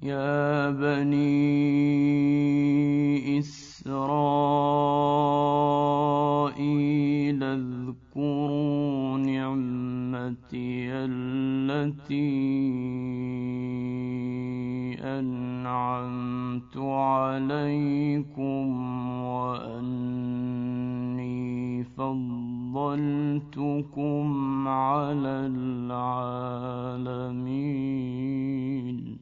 يا بني إسرائيل اذكروا نعمتي التي أنعمت عليكم وأني فضلتكم على العالمين.